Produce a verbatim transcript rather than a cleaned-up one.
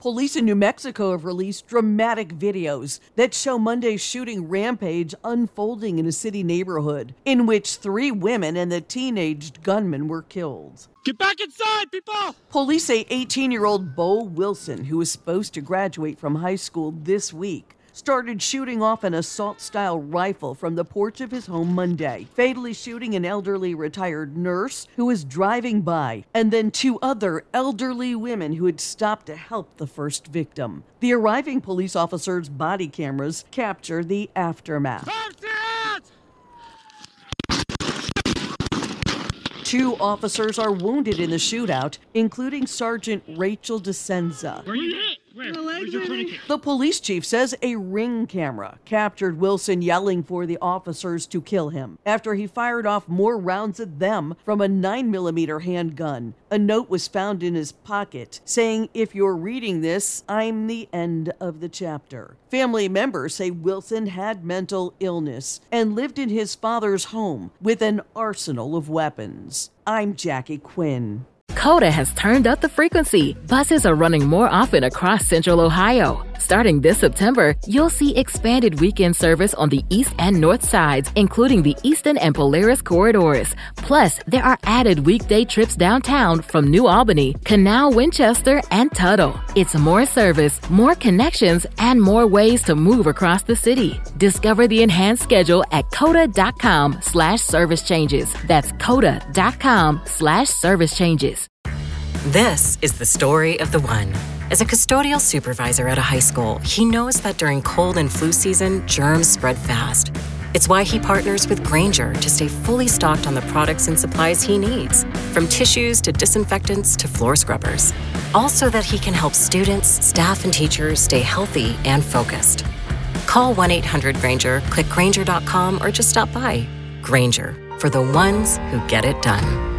Police in New Mexico have released dramatic videos that show Monday's shooting rampage unfolding in a city neighborhood in which three women and the teenaged gunman were killed. Get back inside, people! Police say eighteen-year-old Bo Wilson, who was supposed to graduate from high school this week, started shooting off an assault-style rifle from the porch of his home Monday, fatally shooting an elderly retired nurse who was driving by, and then two other elderly women who had stopped to help the first victim. The arriving police officers' body cameras capture the aftermath. Two officers are wounded in the shootout, including Sergeant Rachel DeSenza. Where are you hit? Where? Where's your tourniquet? The police chief says a ring camera captured Wilson yelling for the officers to kill him after he fired off more rounds at them from a nine millimeter handgun. A note was found in his pocket saying, "If you're reading this, I'm the end of the chapter." Family members say Wilson had mental illness and lived in his father's home with an arsenal of weapons. I'm Jackie Quinn. Coda has turned up the frequency. Buses are running more often across Central Ohio. Starting this September, you'll see expanded weekend service on the east and north sides, including the Eastern and Polaris corridors. Plus, there are added weekday trips downtown from New Albany, Canal, Winchester, and Tuttle. It's more service, more connections, and more ways to move across the city. Discover the enhanced schedule at coda.com slash service changes. That's coda.com slash service changes. This is the story of the one. As a custodial supervisor at a high school, he knows that during cold and flu season, germs spread fast. It's why he partners with Grainger to stay fully stocked on the products and supplies he needs, from tissues to disinfectants to floor scrubbers. All so that he can help students, staff, and teachers stay healthy and focused. Call one eight hundred Grainger, click Grainger dot com, or just stop by. Grainger, for the ones who get it done.